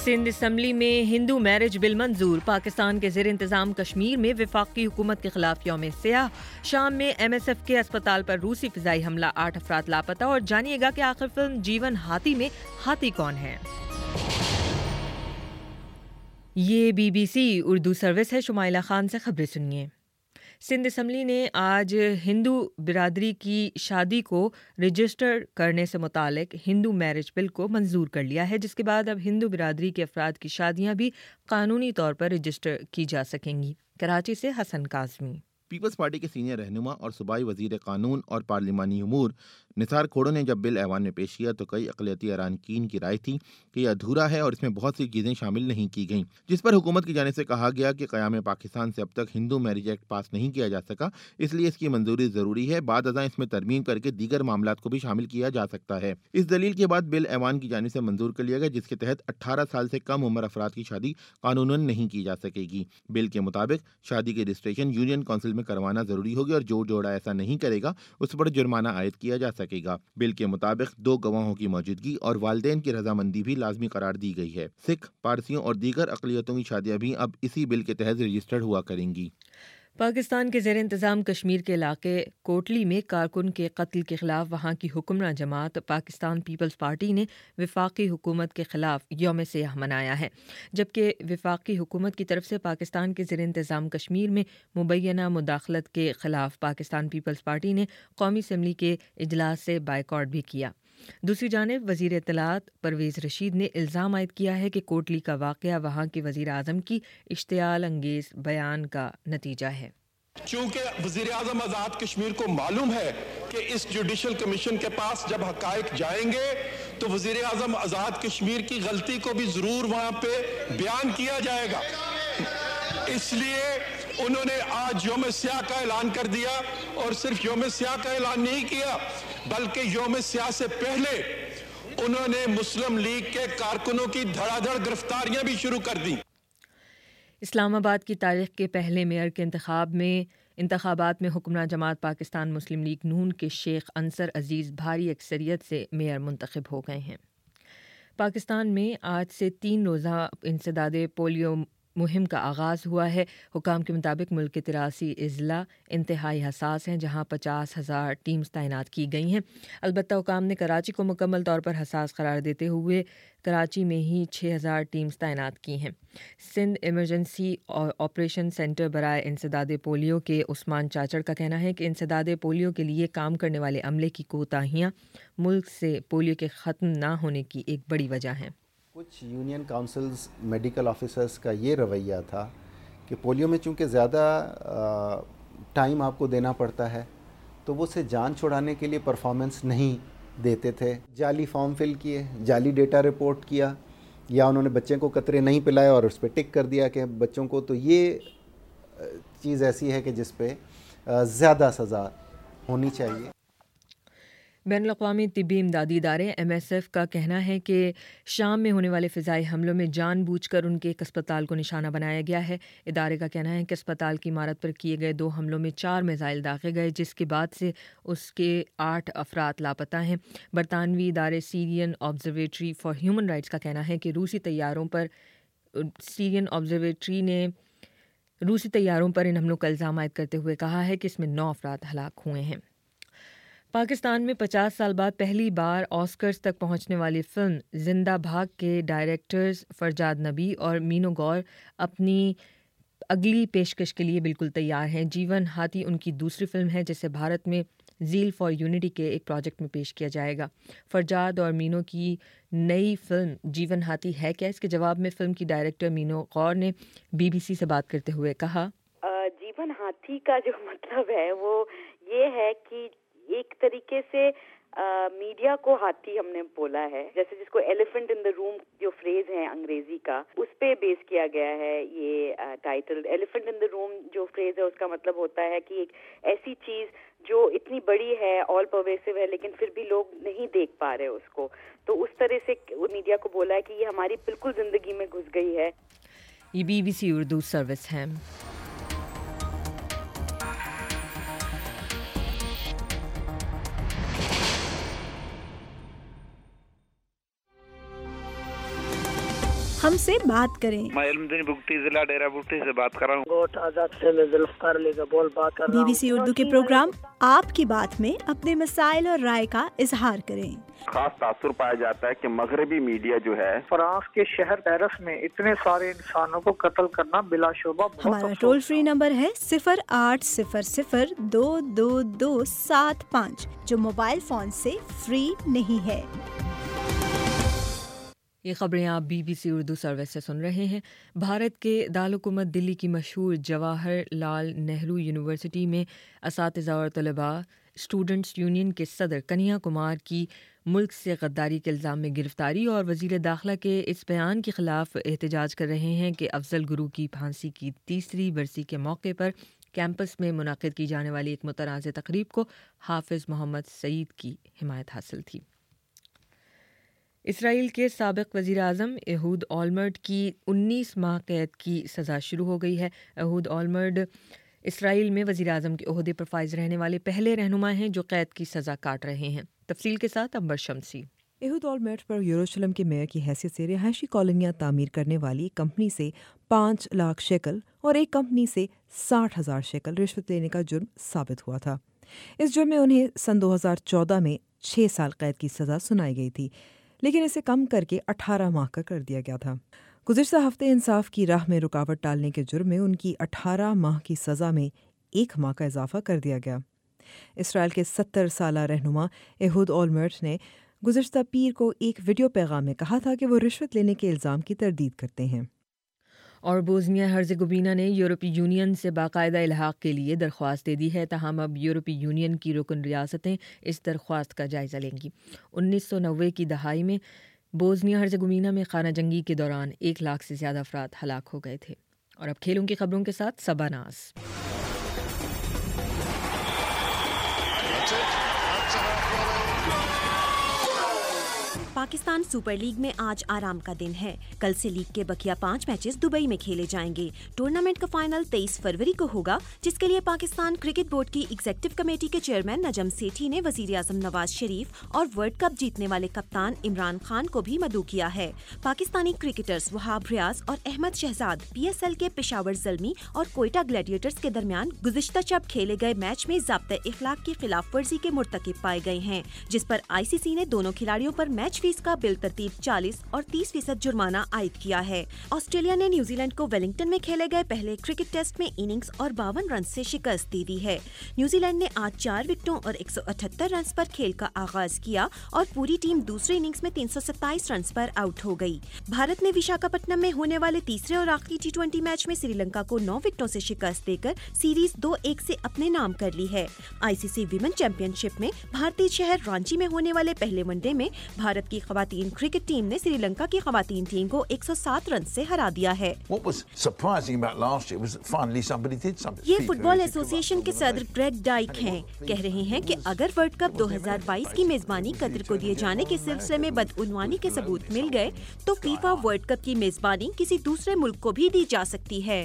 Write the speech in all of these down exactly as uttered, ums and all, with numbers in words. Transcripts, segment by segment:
Sindh assembly میں ہندو marriage بل منظور. پاکستان کے زیر انتظام کشمیر میں وفاقی حکومت کے خلاف یوم سیاہ. شام میں ایم ایس ایف کے اسپتال پر روسی فضائی حملہ, آٹھ افراد لاپتہ. اور جانیے گا کہ آخر فلم جیون ہاتھی میں ہاتھی کون ہے. یہ B B C Urdu service ہے. شمائلہ خان سے خبریں سنیے. سندھ اسمبلی نے آج ہندو برادری کی شادی کو رجسٹر کرنے سے متعلق ہندو میرج بل کو منظور کر لیا ہے, جس کے بعد اب ہندو برادری کے افراد کی شادیاں بھی قانونی طور پر رجسٹر کی جا سکیں گی. کراچی سے حسن کاظمی. پیپلز پارٹی کے سینئر رہنما اور صوبائی وزیر قانون اور پارلیمانی امور نثار کھوڑو نے جب بل ایوان میں پیش کیا تو کئی اقلیتی اراکین کی رائے تھی کہ یہ ادھورا ہے اور اس میں بہت سی چیزیں شامل نہیں کی گئیں, جس پر حکومت کی جانب سے کہا گیا کہ قیام پاکستان سے اب تک ہندو میرج ایکٹ پاس نہیں کیا جا سکا, اس لیے اس کی منظوری ضروری ہے. بعد ازاں اس میں ترمیم کر کے دیگر معاملات کو بھی شامل کیا جا سکتا ہے. اس دلیل کے بعد بل ایوان کی جانب سے منظور کر لیا گیا, جس کے تحت اٹھارہ سال سے کم عمر افراد کی شادی قانوناً نہیں کی جا سکے گی. بل کے مطابق شادی کی رجسٹریشن یونین کونسل میں کروانا ضروری ہوگی اور جو جوڑا ایسا نہیں کرے گا اس پر جرمانہ عائد کیا جا سکے گا. بل کے مطابق دو گواہوں کی موجودگی اور والدین کی رضامندی بھی لازمی قرار دی گئی ہے. سکھ, پارسیوں اور دیگر اقلیتوں کی شادیاں بھی اب اسی بل کے تحت رجسٹرڈ ہوا کریں گی. پاکستان کے زیر انتظام کشمیر کے علاقے کوٹلی میں کارکن کے قتل کے خلاف وہاں کی حکمراں جماعت پاکستان پیپلز پارٹی نے وفاقی حکومت کے خلاف یوم سیاہ منایا ہے, جبکہ وفاقی حکومت کی طرف سے پاکستان کے زیر انتظام کشمیر میں مبینہ مداخلت کے خلاف پاکستان پیپلز پارٹی نے قومی اسمبلی کے اجلاس سے بائیکاٹ بھی کیا. دوسری جانب وزیر اطلاعات پرویز رشید نے الزام عائد کیا ہے کہ کوٹلی کا واقعہ وہاں کے وزیر اعظم کی اشتعال انگیز بیان کا نتیجہ ہے. چونکہ وزیر اعظم آزاد کشمیر کو معلوم ہے کہ اس جوڈیشل کمیشن کے پاس جب حقائق جائیں گے تو وزیر اعظم آزاد کشمیر کی غلطی کو بھی ضرور وہاں پہ بیان کیا جائے گا, اس لیے انہوں نے آج یوم سیاہ کا اعلان کر دیا. اور صرف یوم سیاہ کا اعلان نہیں کیا بلکہ یوم سیاہ سے پہلے انہوں نے مسلم لیگ کے کارکنوں کی دھڑا دھڑ گرفتاریاں بھی شروع کر دیں. اسلام آباد کی تاریخ کے پہلے میئر کے انتخاب میں انتخابات میں حکمراں جماعت پاکستان مسلم لیگ نون کے شیخ انصر عزیز بھاری اکثریت سے میئر منتخب ہو گئے ہیں. پاکستان میں آج سے تین روزہ انسداد پولیو مہم کا آغاز ہوا ہے. حکام کے مطابق ملک کے تراسی اضلاع انتہائی حساس ہیں, جہاں پچاس ہزار ٹیمز تعینات کی گئی ہیں. البتہ حکام نے کراچی کو مکمل طور پر حساس قرار دیتے ہوئے کراچی میں ہی چھ ہزار ٹیمز تعینات کی ہیں. سندھ ایمرجنسی آپریشن سینٹر برائے انسداد پولیو کے عثمان چاچڑ کا کہنا ہے کہ انسداد پولیو کے لیے کام کرنے والے عملے کی کوتاہیاں ملک سے پولیو کے ختم نہ ہونے کی ایک بڑی وجہ ہیں. کچھ یونین کاؤنسلز میڈیکل آفیسرز کا یہ رویہ تھا کہ پولیو میں چونکہ زیادہ ٹائم آپ کو دینا پڑتا ہے تو وہ اسے جان چھڑانے کے لیے پرفارمنس نہیں دیتے تھے. جعلی فارم فل کیے, جعلی ڈیٹا رپورٹ کیا, یا انہوں نے بچے کو قطرے نہیں پلائے اور اس پہ ٹک کر دیا کہ بچوں کو. تو یہ چیز ایسی ہے کہ جس پہ زیادہ سزا ہونی چاہیے. بین الاقوامی طبی امدادی ادارے ایم ایس ایف کا کہنا ہے کہ شام میں ہونے والے فضائی حملوں میں جان بوجھ کر ان کے ایک اسپتال کو نشانہ بنایا گیا ہے. ادارے کا کہنا ہے کہ اسپتال کی عمارت پر کیے گئے دو حملوں میں چار میزائل داغے گئے, جس کے بعد سے اس کے آٹھ افراد لاپتہ ہیں. برطانوی ادارے Syrian Observatory for Human Rights کا کہنا ہے کہ روسی طیاروں پر سیرین آبزرویٹری نے روسی طیاروں پر ان حملوں کا الزام عائد کرتے ہوئے کہا ہے کہ اس میں نو افراد ہلاک ہوئے ہیں. پاکستان میں پچاس سال بعد پہلی بار آسکرز تک پہنچنے والی فلم زندہ بھاگ کے ڈائریکٹرز فرجاد نبی اور مینو گور اپنی اگلی پیشکش کے لیے بالکل تیار ہیں. جیون ہاتھی ان کی دوسری فلم ہے جسے بھارت میں زیل فار یونٹی کے ایک پروجیکٹ میں پیش کیا جائے گا. فرجاد اور مینو کی نئی فلم جیون ہاتھی ہے کیا؟ اس کے جواب میں فلم کی ڈائریکٹر مینو غور نے بی بی سی سے بات کرتے ہوئے کہا, جیون ہاتھی کا جو مطلب ہے وہ یہ ہے کہ ایک طریقے سے میڈیا کو ہاتھی ہم نے بولا ہے, جیسے جس کو ایلیفنٹ ان دا روم جو فریز ہے انگریزی کا, اس پہ بیس کیا گیا ہے یہ ٹائٹل. ایلیفنٹ ان دا روم جو فریز ہے اس کا مطلب ہوتا ہے کہ ایک ایسی چیز جو اتنی بڑی ہے, آل پرویسو ہے, لیکن پھر بھی لوگ نہیں دیکھ پا رہے اس کو. تو اس طرح سے میڈیا کو بولا ہے کہ یہ ہماری بالکل زندگی میں گھس گئی ہے. یہ B B C Urdu service ہے. ہم سے بات کریں۔ میں علم دین بگٹی ضلع ڈیرہ بگٹی سے بات کر رہا ہوں۔ گوٹ آزاد سے میں ذوالفقار علی کا بول بات کر رہا ہوں۔ بی بی سی اردو کے پروگرام آپ کی بات میں اپنے مسائل اور رائے کا اظہار کریں۔ خاص تاثر پایا جاتا ہے کہ مغربی میڈیا جو ہے فرانس کے شہر پیرس میں اتنے سارے انسانوں کو قتل کرنا بلا شبہ بہت ہمارا ٹول فری نمبر ہے صفر آٹھ صفر صفر دو دو دو سات پانچ جو موبائل فون سے فری نہیں ہے۔ یہ خبریں آپ B B C Urdu service سے سن رہے ہیں۔ بھارت کے دارالحکومت دلی کی مشہور جواہر لال نہرو یونیورسٹی میں اساتذہ اور طلباء اسٹوڈنٹس یونین کے صدر کنہیا کمار کی ملک سے غداری کے الزام میں گرفتاری اور وزیر داخلہ کے اس بیان کے خلاف احتجاج کر رہے ہیں کہ افضل گرو کی پھانسی کی تیسری برسی کے موقع پر کیمپس میں منعقد کی جانے والی ایک متنازع تقریب کو حافظ محمد سعید کی حمایت حاصل تھی۔ اسرائیل کے سابق وزیر اعظم ایہود اولمرٹ کی انیس ماہ قید کی سزا شروع ہو گئی ہے۔ ایہود اولمرٹ اسرائیل میں وزیر اعظم کے عہدے پر فائز رہنے والے پہلے رہنما ہیں جو قید کی سزا کاٹ رہے ہیں۔ تفصیل کے ساتھ امبر شمسی۔ ایہود اولمرٹ پر یروشلم کے میئر کی حیثیت سے رہائشی کالونیاں تعمیر کرنے والی ایک کمپنی سے پانچ لاکھ شیکل اور ایک کمپنی سے ساٹھ ہزار شیکل رشوت لینے کا جرم ثابت ہوا تھا۔ اس جرم میں انہیں سن دو ہزار چودہ میں چھ سال قید کی سزا سنائی گئی تھی، لیکن اسے کم کر کے اٹھارہ ماہ کا کر دیا گیا تھا۔ گزشتہ ہفتے انصاف کی راہ میں رکاوٹ ڈالنے کے جرم میں ان کی اٹھارہ ماہ کی سزا میں ایک ماہ کا اضافہ کر دیا گیا۔ اسرائیل کے ستر سالہ رہنما ایہود اولمرٹ نے گزشتہ پیر کو ایک ویڈیو پیغام میں کہا تھا کہ وہ رشوت لینے کے الزام کی تردید کرتے ہیں۔ اور بوسنیا ہرزیگووینا نے یورپی یونین سے باقاعدہ الحاق کے لیے درخواست دے دی ہے، تاہم اب یورپی یونین کی رکن ریاستیں اس درخواست کا جائزہ لیں گی۔ انیس سو نوے کی دہائی میں بوسنیا ہرزیگووینا میں خانہ جنگی کے دوران ایک لاکھ سے زیادہ افراد ہلاک ہو گئے تھے۔ اور اب کھیلوں کی خبروں کے ساتھ صبا ناز۔ پاکستان سپر لیگ میں آج آرام کا دن ہے۔ کل سے لیگ کے بقیہ پانچ میچز دبئی میں کھیلے جائیں گے۔ ٹورنامنٹ کا فائنل تیئیس فروری کو ہوگا، جس کے لیے پاکستان کرکٹ بورڈ کی ایگزیکٹو کمیٹی کے چیئرمین نجم سیٹھی نے وزیر اعظم نواز شریف اور ورلڈ کپ جیتنے والے کپتان عمران خان کو بھی مدعو کیا ہے۔ پاکستانی کرکٹرز وہاب ریاض اور Ahmed Shahzad P S L کے پشاور زلمی اور کوئٹہ گلیڈیٹرز کے درمیان گزشتہ شب کھیلے گئے میچ میں ضابطۂ اخلاق کی خلاف ورزی کے مرتکب پائے گئے ہیں، جس پر آئی سی سی نے دونوں کھلاڑیوں پر میچ فیس کا بل ترتیب چالیس اور تیس فیصد جرمانہ عائد کیا ہے۔ آسٹریلیا نے نیوزی لینڈ کو ویلنگٹن میں کھیلے گئے پہلے کرکٹ ٹیسٹ میں اننگز اور باون رنز سے شکست دے دی ہے۔ نیوزی لینڈ نے آج چار وکٹوں اور ایک سو اٹھہتر رنز پر کھیل کا آغاز کیا اور پوری ٹیم دوسرے اننگز میں تین سو ستائیس رنز پر آؤٹ ہو گئی۔ بھارت نے وشاکھاپٹنم میں ہونے والے تیسرے اور آخری ٹی ٹوئنٹی میچ میں سری لنکا کو نو وکٹوں سے شکست دے کر سیریز دو ایک سے اپنے نام کر لی ہے۔ آئی سی سی ویمن چیمپئن شپ میں بھارتی شہر رانچی میں ہونے والے پہلے ون ڈے میں بھارت کی خواتین کرکٹ ٹیم نے سری لنکا کی خواتین ٹیم کو ایک سو سات رن سے ہرا دیا ہے۔ یہ فٹ بال ایسوسی ایشن کے صدر گریگ ڈائک ہیں، کہہ رہے ہیں کہ اگر ورلڈ کپ دو ہزار بائیس کی میزبانی قطر کو دیے جانے کے سلسلے میں بدعنوانی کے ثبوت مل گئے تو فیفا ورلڈ کپ کی میزبانی کسی دوسرے ملک کو بھی دی جا سکتی ہے۔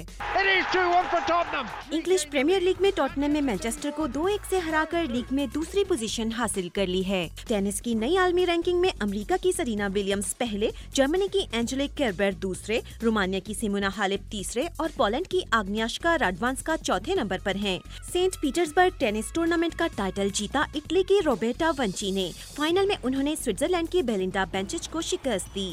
انگلش پریمیئر لیگ میں ٹاٹنہم نے مانچسٹر کو دو ایک سے ہرا کر لیگ میں دوسری پوزیشن حاصل کر لی ہے۔ ٹینس کی نئی عالمی رینکنگ میں امریکہ کی سرینا ولیمز پہلے، جرمنی کی اینجلک کربر دوسرے، رومانیہ کی سیمونا ہالپ تیسرے اور پولینڈ کی آگنیاشکا راڈوانسکا چوتھے نمبر پر ہیں۔ سینٹ پیٹرزبرگ ٹینس ٹورنامنٹ کا ٹائٹل جیتا اٹلی کی روبرٹا ونچی نے۔ فائنل میں انہوں نے سوئٹزرلینڈ کی بیلنڈا بینچچ کو شکست دی۔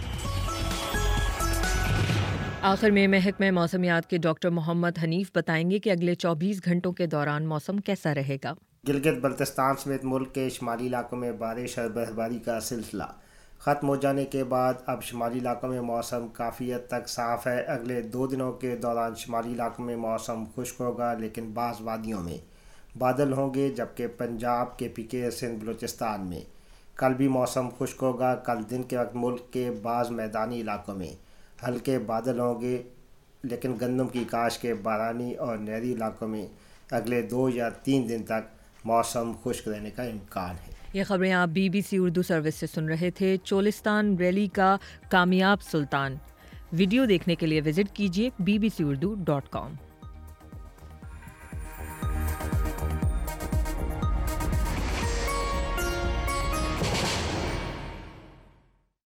آخر میں محکمہ موسمیات کے ڈاکٹر محمد حنیف بتائیں گے کہ اگلے چوبیس گھنٹوں کے دوران موسم کیسا رہے گا۔ گلگت بلتستان سمیت ملک کے شمالی علاقوں میں بارش اور برفباری کا سلسلہ ختم ہو جانے کے بعد اب شمالی علاقوں میں موسم کافی حد تک صاف ہے۔ اگلے دو دنوں کے دوران شمالی علاقوں میں موسم خشک ہوگا، لیکن بعض وادیوں میں بادل ہوں گے، جبکہ پنجاب کے پی کے سندھ بلوچستان میں کل بھی موسم خشک ہوگا۔ کل دن کے وقت ملک کے بعض میدانی علاقوں میں ہلکے بادل ہوں گے، لیکن گندم کی کاشت کے بارانی اور نہری علاقوں میں اگلے دو یا تین دن تک موسم خشک رہنے کا امکان ہے۔ یہ خبریں آپ B B C Urdu service سے سن رہے تھے۔ چولستان ریلی کا کامیاب سلطان ویڈیو دیکھنے کے لیے وزٹ کیجیے B B C Urdu dot کام۔